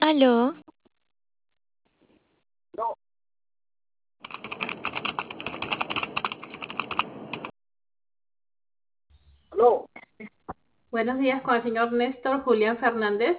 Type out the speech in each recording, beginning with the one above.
Aló, No, Buenos días con el señor Néstor Julián Fernández.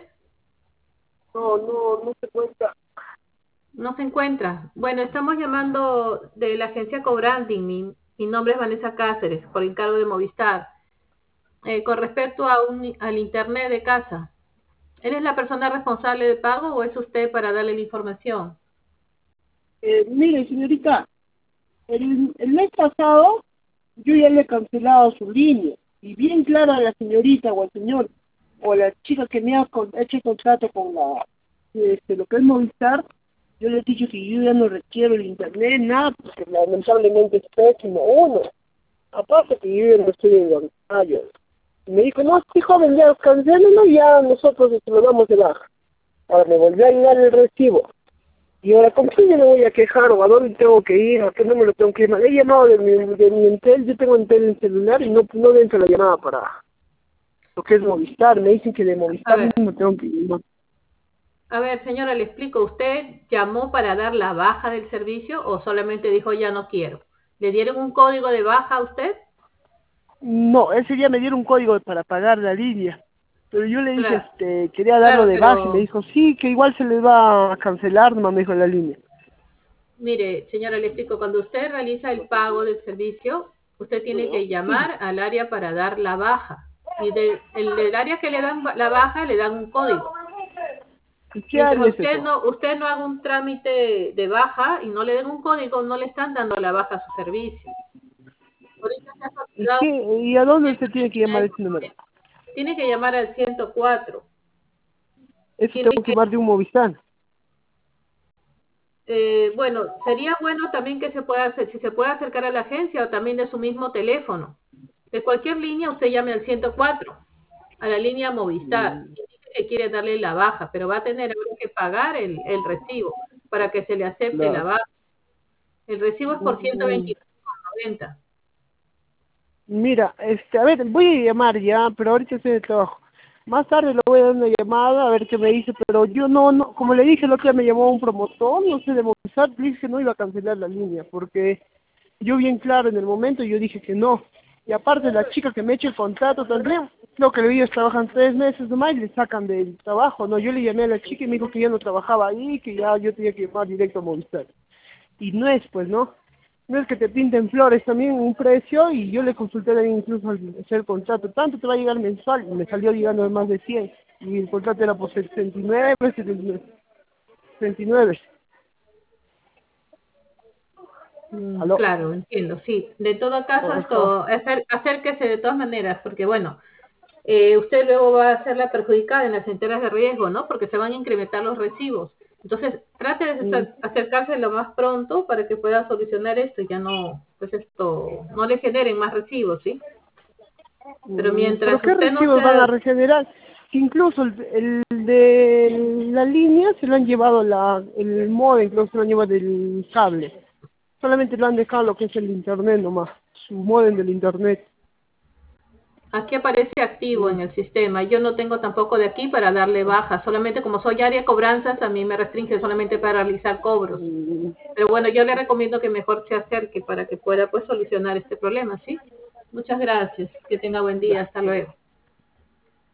no se cuenta. No se encuentra. Bueno, estamos llamando de la agencia Cobranding. Mi nombre es Vanessa Cáceres, por encargo de Movistar. Con respecto al internet de casa, ¿él es la persona responsable de pago o es usted para darle la información? Mire, señorita, el mes pasado yo ya le he cancelado su línea. Y bien clara a la señorita o al señor o a la chica que me ha hecho el contrato con lo que es Movistar, yo le he dicho que yo ya no requiero el internet, nada, porque lamentablemente es pésimo. Uno, aparte que yo ya no estoy en bancario. Y me dijo, no, sí, joven, ya cancélenlo y ya nosotros lo damos de baja. Ahora me volvió a llegar el recibo. Y ahora, ¿con quién yo me voy a quejar? ¿O a dónde tengo que ir? ¿A qué número tengo que llamar? He llamado de mi Entel, yo tengo Entel en celular y no entra la llamada para lo que es Movistar. Me dicen que de A Movistar ver, mismo tengo que llamar. señora, le explico. ¿Usted llamó para dar la baja del servicio o solamente dijo ya no quiero? ¿Le dieron un código de baja a usted? No, ese día me dieron un código para pagar la línea. Pero yo le dije, Claro, quería darlo claro, de baja y me pero dijo, sí, que igual se les va a cancelar, nomás me dijo la línea. mire, señora, le explico, cuando usted realiza el pago del servicio, usted tiene que Sí, llamar al área para dar la baja. Y del área que le dan la baja le dan un código. ¿y qué Mientras área es eso? usted no haga un trámite de baja y no le den un código, no le están dando la baja a su servicio. Ahorita se ha ¿Y facturado qué? ¿Y a dónde se tiene que llamar ese número? tiene que llamar al 104. Eso Tiene tengo que que llamar de un Movistar. bueno, sería bueno también que se pueda hacer, si se puede acercar a la agencia o también de su mismo teléfono. De cualquier línea usted llame al 104, a la línea Movistar, Mm, y dice que quiere darle la baja, pero va a tener ahora que pagar el recibo para que se le acepte la claro. baja. El recibo es por Mm, 129,90. Mira, a ver, voy a llamar ya, pero ahorita estoy de trabajo. Más tarde le voy a dar una llamada a ver qué me dice, pero yo no, como le dije, el otro día me llamó un promotor, no sé, de Movistar, le dije que no iba a cancelar la línea, porque yo bien claro en el momento yo dije que no. Y aparte la chica que me echa el contrato también, creo que ellos trabajan 3 meses nomás y le sacan del trabajo, ¿no? Yo le llamé a la chica y me dijo que ya no trabajaba ahí, que ya yo tenía que llamar directo a Movistar. Y no es, pues, ¿no? No es que te pinten flores, también un precio, y yo le consulté también incluso al hacer el contrato, tanto te va a llegar mensual, y me salió llegando de más de 100 y el contrato era por 79, 79, 79. ¿Aló? Claro, entiendo, sí. De todo caso, Ajá. esto, acérquese de todas maneras, porque bueno, usted luego va a ser la perjudicada en las enteras de riesgo, ¿no? Porque se van a incrementar los recibos. Entonces, trate de Mm, acercarse lo más pronto para que pueda solucionar esto y ya no, pues esto, no le generen más recibos, ¿sí? Pero ¿Pero mientras qué usted no recibos van a se, regenerar? Que incluso el de la línea se lo han llevado, el modem, creo que se lo han llevado del cable. Solamente lo han dejado lo que es el internet nomás, su modem del internet. aquí aparece activo Mm, en el sistema. Yo no tengo tampoco de aquí para darle baja, solamente como soy área de cobranzas, a mí me restringe solamente para realizar cobros. mm, Pero bueno, yo le recomiendo que mejor se acerque para que pueda pues solucionar este problema, ¿sí? Muchas gracias. Que tenga buen día. ya. Hasta luego.